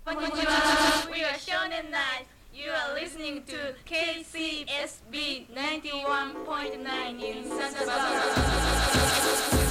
We are Shonen Night. You are listening to KCSB 91.9 in Santa Barbara.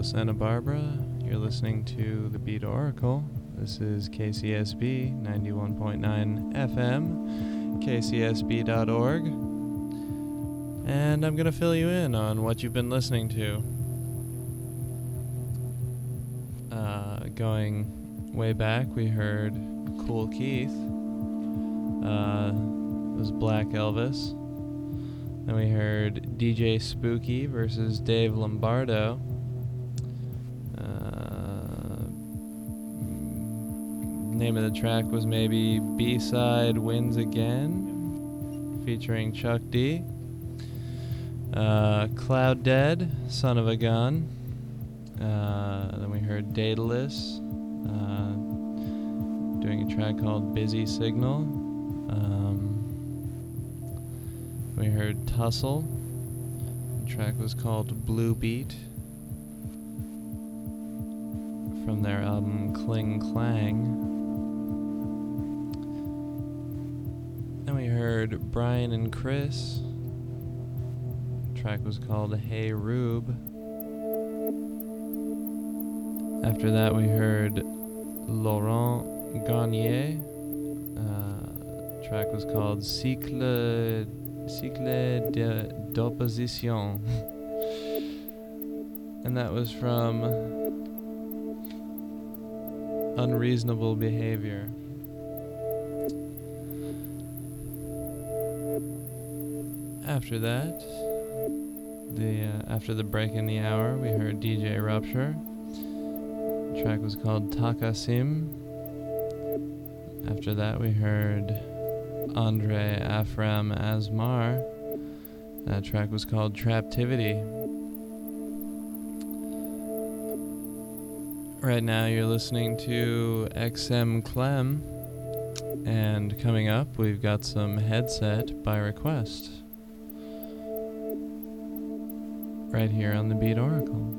Hello, Santa Barbara. You're listening to The Beat Oracle. This is KCSB 91.9 FM, kcsb.org. And I'm going to fill you in on what you've been listening to. Going way back, we heard Kool Keith. It was Black Elvis. Then we heard DJ Spooky versus Dave Lombardo. Name of the track was maybe B-Side Wins Again, featuring Chuck D. Cloud Dead, Son of a Gun. Then we heard Daedalus doing a track called Busy Signal. We heard Tussle. The track was called Blue Beat from their album Kling Klang. Then we heard Brian and Chris. The track was called Hey Rube. After that we heard Laurent Garnier. The track was called Cycle d'Opposition. And that was from Unreasonable Behavior. After that, after the break in the hour, we heard DJ Rupture. The track was called Takasim. After that, we heard Andre Afram Asmar. That track was called Traptivity. Right now you're listening to XM Clem, and coming up we've got some Headset by Request right here on the Beat Oracle.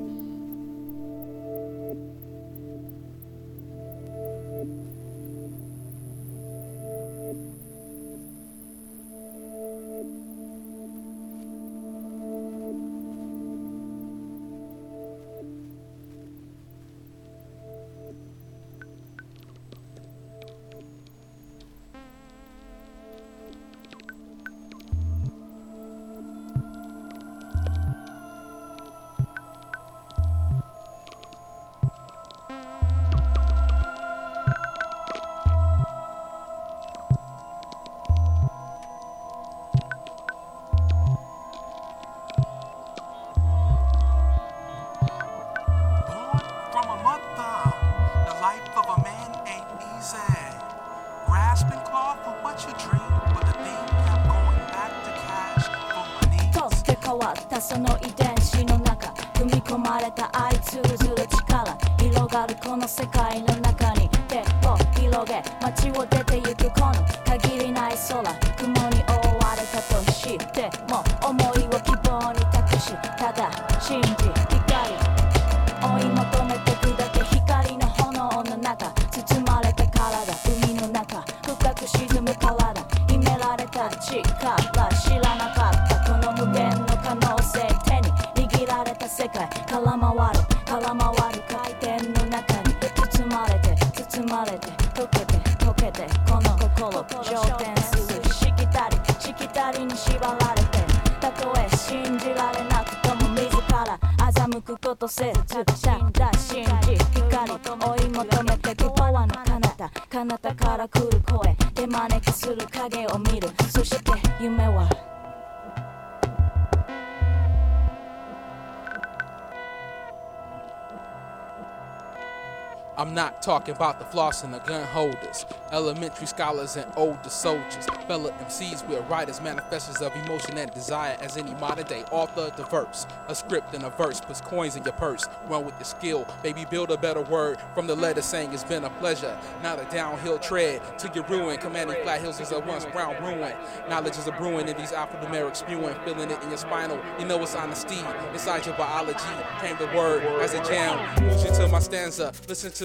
I'm not talking about the floss and the gun holders, elementary scholars and older soldiers, fellow MCs with writers, manifestors of emotion and desire as any modern day author of the verse. A script and a verse puts coins in your purse, run with your skill, baby build a better word from the letter saying it's been a pleasure, not a downhill tread to your ruin, commanding flat hills is a once brown ruin. Knowledge is a brewing in these alphanumeric spewing, feeling it in your spinal, you know it's honesty, inside your biology, came the word as a jam, moves you to my stanza, listen to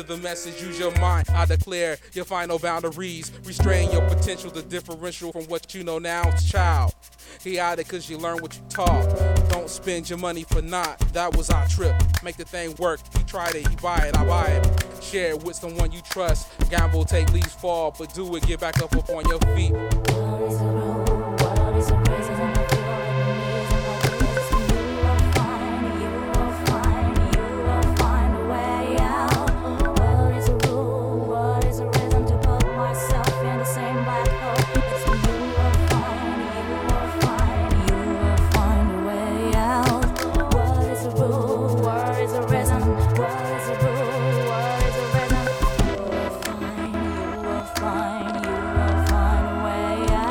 the message, use your mind. I declare your final boundaries. Restrain your potential, the differential from what you know now. Child, he out it cause you learn what you taught. Don't spend your money for naught. That was our trip. Make the thing work. He tried it, he buy it, I buy it. Share it with someone you trust. Gamble, take leaves, fall, but do it. Get back up on your feet. What is the rule? What is the reason? Find a way out.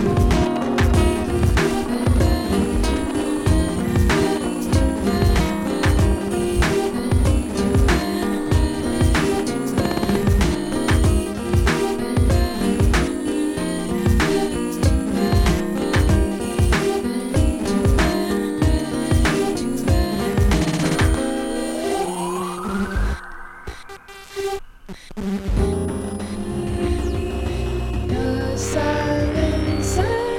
The silence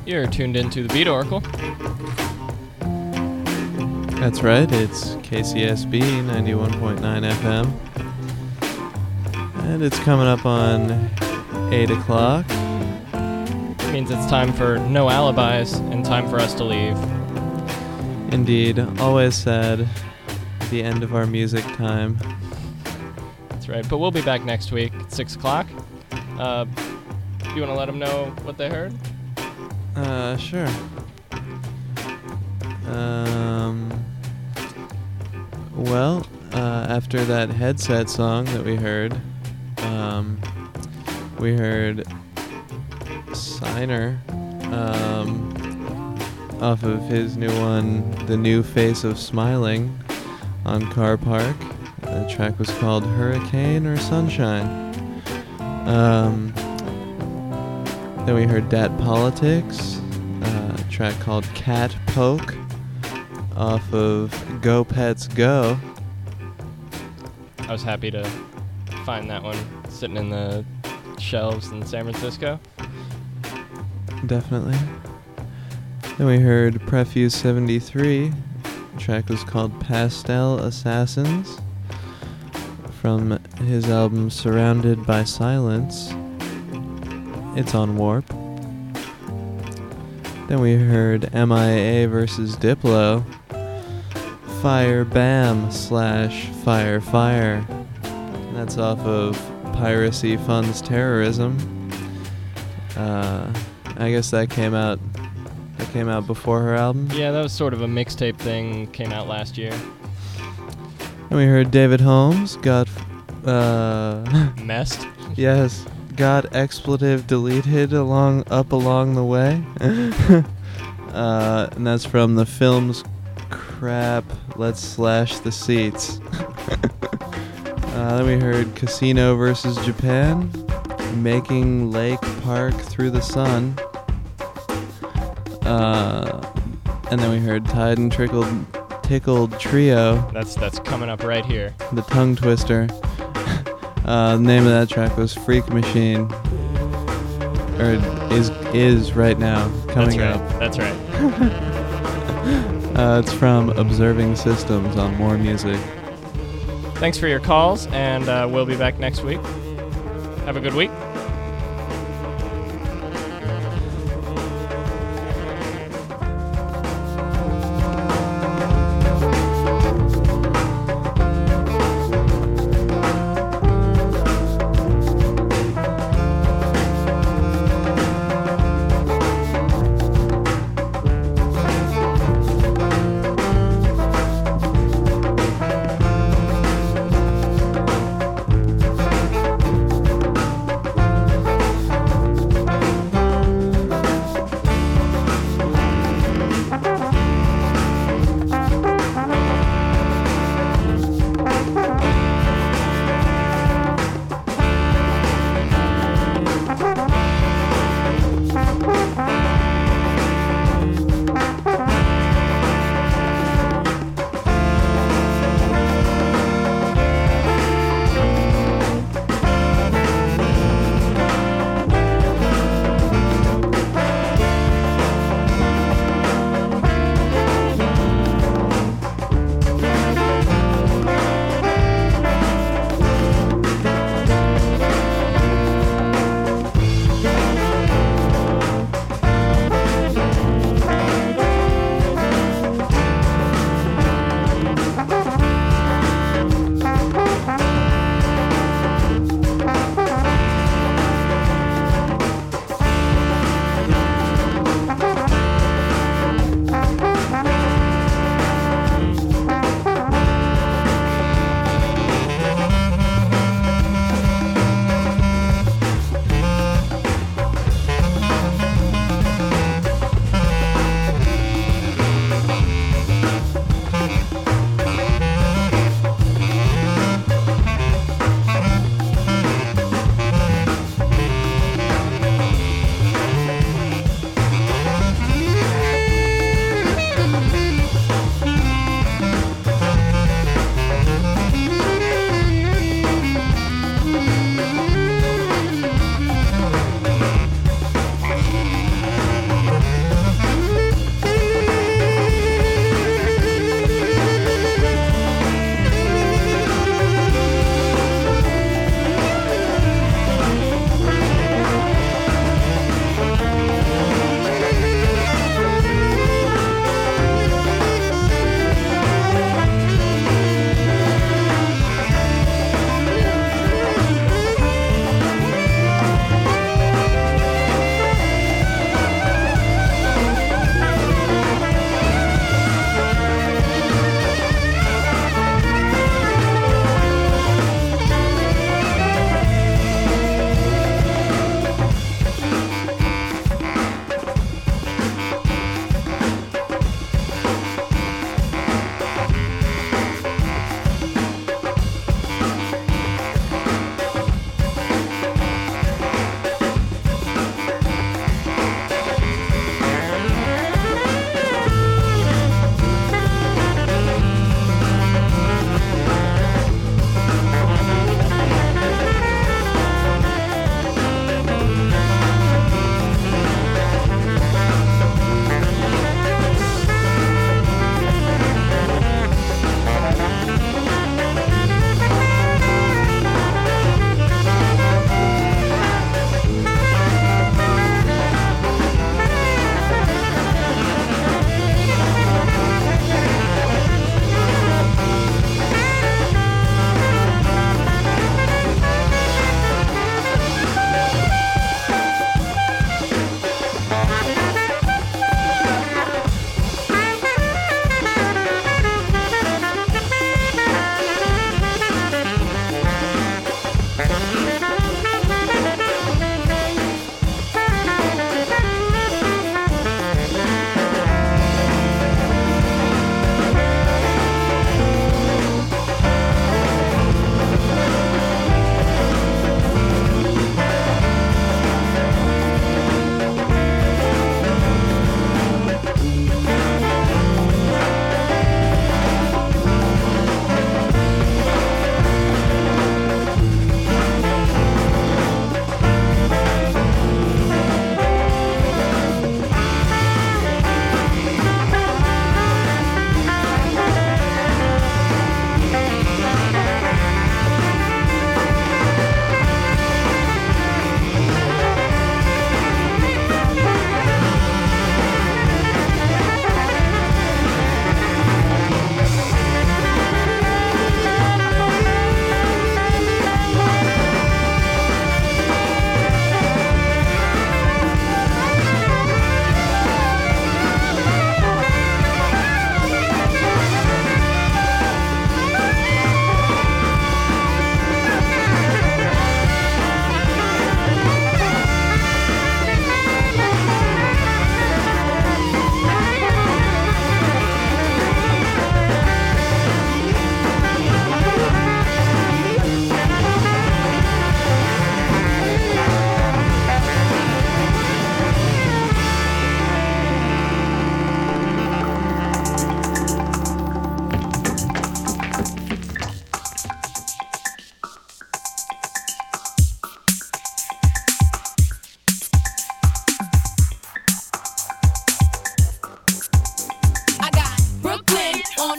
You're tuned into the Beat Oracle. That's right, it's KCSB 91.9 FM. And it's coming up on 8 o'clock. Means it's time for no alibis and time for us to leave. Indeed, always sad, the end of our music time. That's right, but we'll be back next week at 6 o'clock. You want to let them know what they heard? Sure. Well, after that headset song that we heard Signer, off of his new one, The New Face of Smiling, on Car Park. The track was called Hurricane or Sunshine. Then we heard Dat Politics, a track called Cat Poke, off of Go Pets Go. I was happy to find that one sitting in the shelves in San Francisco. Definitely. Then we heard Prefuse 73. The track was called Pastel Assassins, from his album Surrounded by Silence. It's on Warp. Then we heard MIA versus Diplo. Fire Bam / Fire Fire. That's off of Piracy Funds Terrorism. I guess that came out before her album. Yeah, that was sort of a mixtape thing, came out last year. And we heard David Holmes got Messed? yes, got expletive deleted along the way. And that's from the film's Crap, Let's Slash the Seats. Then we heard Casino versus Japan, Making Lake Park Through the Sun. And then we heard Tide and Tickled Trio. That's coming up right here. The Tongue Twister. The name of that track was Freak Machine. Or is right now coming up. That's right. It's from Observing Systems on More Music. Thanks for your calls, and we'll be back next week. Have a good week.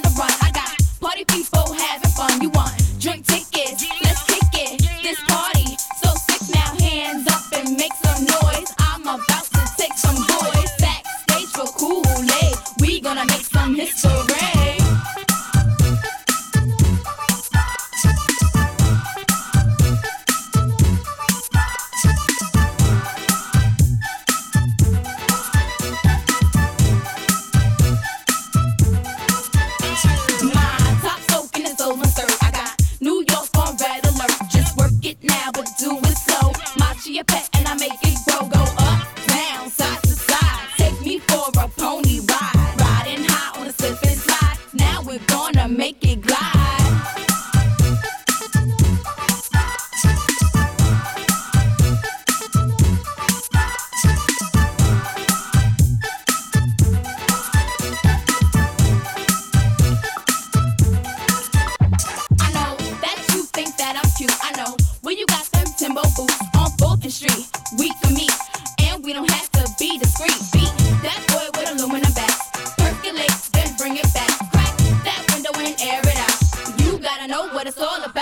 on the run. I got party people having fun. You want drink tickets? Let's kick it. This party so sick now. Hands up and make some noise. I'm about to take some boys backstage for Kool-Aid. We gonna make some history. Make it glide. I know that you think that I'm cute. I know where you got them Timbo boots on 4th and Street. We can meet, and we don't have to be discreet. Beat that boy with aluminum backs. Percolate, then bring it back. Crack that window and air it out. You gotta know what it's all about.